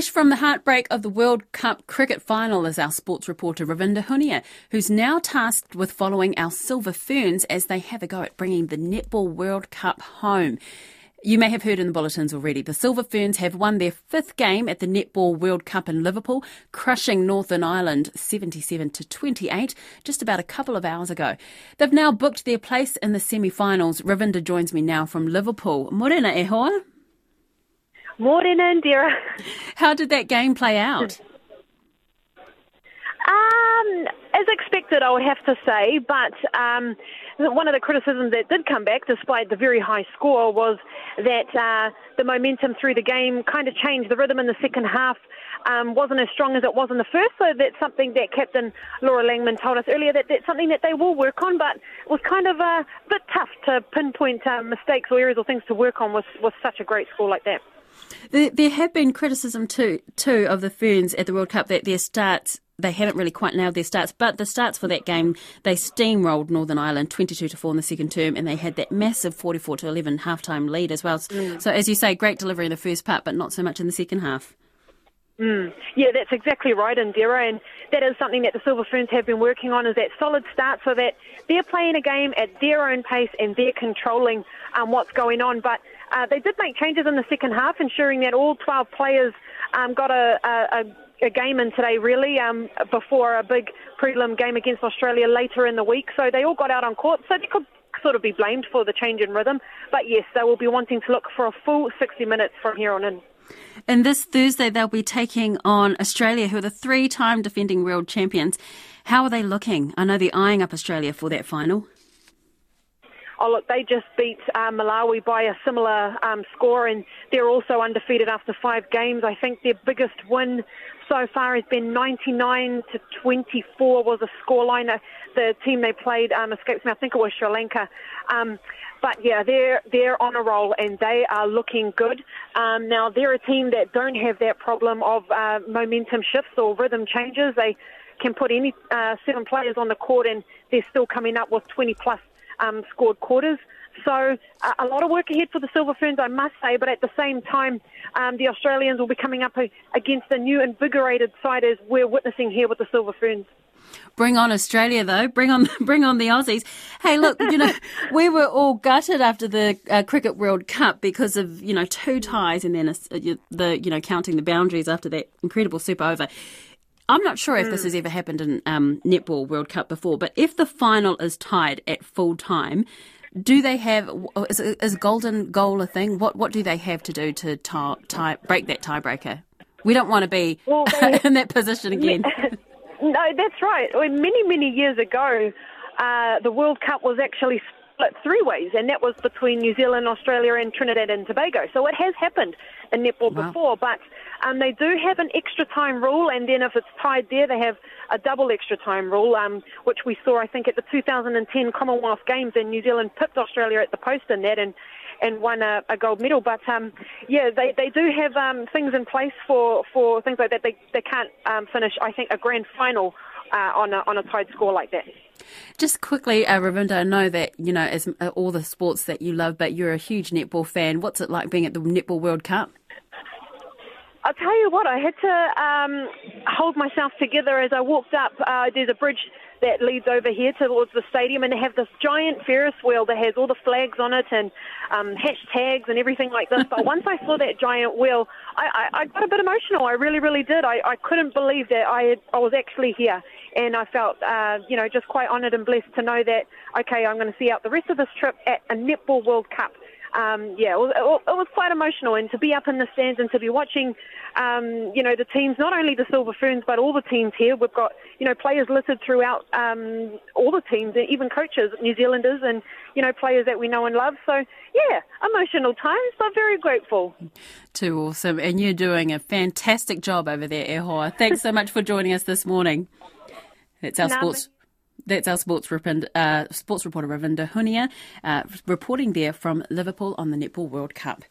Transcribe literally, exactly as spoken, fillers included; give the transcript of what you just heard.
Fresh from the heartbreak of the World Cup cricket final is our sports reporter Ravinda Hunia, who's now tasked with following our Silver Ferns as they have a go at bringing the Netball World Cup home. You may have heard in the bulletins already, the Silver Ferns have won their fifth game at the Netball World Cup in Liverpool, crushing Northern Ireland seventy-seven to twenty-eight just about a couple of hours ago. They've now booked their place in the semi-finals. Ravinda joins me now from Liverpool. Morena e hoa. Morena, Indira. How did that game play out? Um, as expected, I would have to say, but um, one of the criticisms that did come back, despite the very high score, was that uh, the momentum through the game kind of changed. The rhythm in the second half um, wasn't as strong as it was in the first, so that's something that Captain Laura Langman told us earlier, that that's something that they will work on, but it was kind of a bit tough to pinpoint uh, mistakes or areas or things to work on with, with such a great score like that. There, there have been criticism too, too of the Ferns at the World Cup that their starts, they hadn't really quite nailed their starts, but the starts for that game, they steamrolled Northern Ireland twenty-two to four in the second term, and they had that massive forty-four to eleven halftime lead as well. Mm. So as you say, great delivery in the first part, but not so much in the second half. Mm. Yeah, that's exactly right, Indira, and that is something that the Silver Ferns have been working on, is that solid start so that they're playing a game at their own pace and they're controlling um, what's going on. But uh, they did make changes in the second half, ensuring that all twelve players um, got a, a, a game in today, really, um, before a big prelim game against Australia later in the week. So they all got out on court, so they could sort of be blamed for the change in rhythm. But yes, they will be wanting to look for a full sixty minutes from here on in. And this Thursday, they'll be taking on Australia, who are the three-time defending world champions. How are they looking? I know they're eyeing up Australia for that final. Oh, look, they just beat uh, Malawi by a similar um, score, and they're also undefeated after five games. I think their biggest win so far has been ninety-nine to twenty-four was a scoreline. The team they played um, escapes me. I think it was Sri Lanka. Um, But yeah, they're they're on a roll and they are looking good. Um, now they're a team that don't have that problem of uh, momentum shifts or rhythm changes. They can put any uh, seven players on the court and they're still coming up with twenty plus um, scored quarters. So uh, a lot of work ahead for the Silver Ferns, I must say. But at the same time, um, the Australians will be coming up against a new invigorated side, as we're witnessing here with the Silver Ferns. Bring on Australia, though. Bring on, bring on the Aussies. Hey, look, you know, we were all gutted after the uh, Cricket World Cup because of, you know, two ties and then a, the, you know, counting the boundaries after that incredible super over. I'm not sure if this has ever happened in um, Netball World Cup before, but if the final is tied at full time, do they have, is, is golden goal a thing? What what do they have to do to tie, tie, break that tiebreaker? We don't want to be well, they, in that position again. No, that's right. Many, many years ago, uh, the World Cup was actually split three ways, and that was between New Zealand, Australia, and Trinidad and Tobago. So it has happened in netball wow. before, but um, they do have an extra time rule, and then if it's tied there, they have a double extra time rule, um, which we saw, I think, at the two thousand ten Commonwealth Games, and New Zealand pipped Australia at the post in that, and and won a, a gold medal. But, um, yeah, they, they do have um, things in place for, for things like that. They they can't um, finish, I think, a grand final uh, on, a, on a tied score like that. Just quickly, uh, Ravinda, I know that, you know, as uh, all the sports that you love, but you're a huge netball fan. What's it like being at the Netball World Cup? I'll tell you what, I had to um, hold myself together as I walked up. Uh, there's a bridge that leads over here towards the stadium, and they have this giant Ferris wheel that has all the flags on it and um, hashtags and everything like this. But once I saw that giant wheel, I, I, I got a bit emotional. I really, really did. I, I couldn't believe that I had, I was actually here, and I felt, uh, you know, just quite honoured and blessed to know that, okay, I'm going to see out the rest of this trip at a Netball World Cup. Um, yeah, it was, it was quite emotional, and to be up in the stands and to be watching, um, you know, the teams, not only the Silver Ferns, but all the teams here. We've got, you know, players listed throughout um, all the teams, even coaches, New Zealanders, and, you know, players that we know and love. So, yeah, emotional times, but very grateful. Too awesome. And you're doing a fantastic job over there, e hoa. Thanks so much for joining us this morning. That's our no, sports... That's our sports, uh, sports reporter Ravinda Hunia uh, reporting there from Liverpool on the Netball World Cup.